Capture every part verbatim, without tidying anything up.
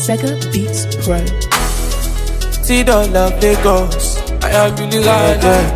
Sega Beats Pro. Seed all of Lagos, I am really right there.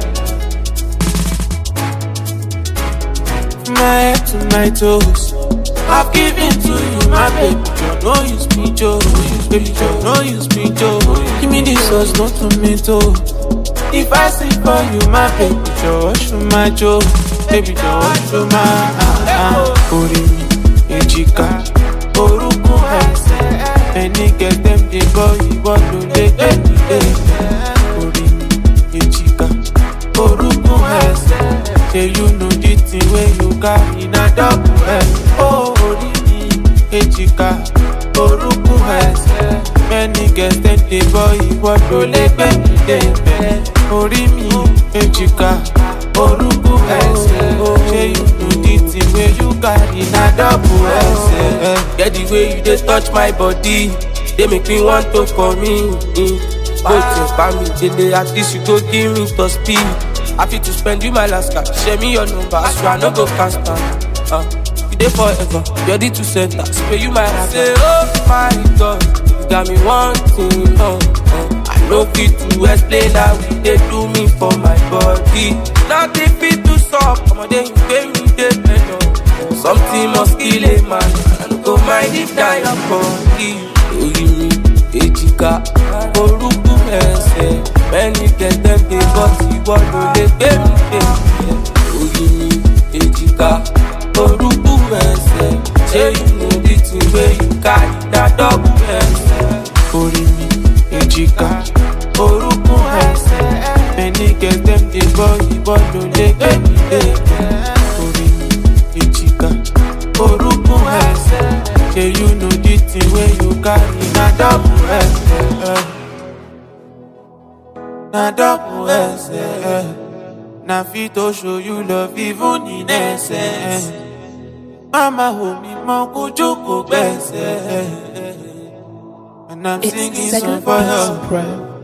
From my head to my toes, I've given to you, my baby. Joe, no use me, Joe. Baby Joe, no use me, Joe. Give me this sauce, no tomato. If I sing for you, my baby Joe, show my Joe. Baby Joe, show my ah ah. Orimi, Ejika, Oruku Hese. Any get them they go, you want to let them be. Orimi, Ejika, Oruku Hese. Say you know the thing when you got in a double S. Oh, Orimi, Ejika, Oruku Hese. Many get them they go, you want to let them be. Orimi, Ejika, Oruku Hese. Say you know the thing when you got in a double S. Get the way you just touch my body, they make me want to come in. Both your family, they at least you go give me to speed. Happy to spend you my last card. Share me your number, I swear I no go cast down. Uh, you there forever, ready to center. Spray you my heart. Say, oh my God, you got me wanting. Uh, uh, I know fit to explain how they do me for my body. Not the fit to stop, I'm a day you pay me the better. Something must kill a man, I don't go mind if die a body. Orimi, Ejika, Oruku Hese. Many get them they got you want to let them be. Orimi, Ejika, Oruku Hese. Say you know the thing where you carry that double S. Orimi, Ejika, Oruku Hese. Many get them they got you want to let them be. Orimi, Ejika, Oruku Hese. Say you know the thing where you carry that double S. Na double S, eh. Na fit to show you love even in essence. Mama hold me, mom go joko best, eh. And I'm It's singing Sega song for Beats her. Pro.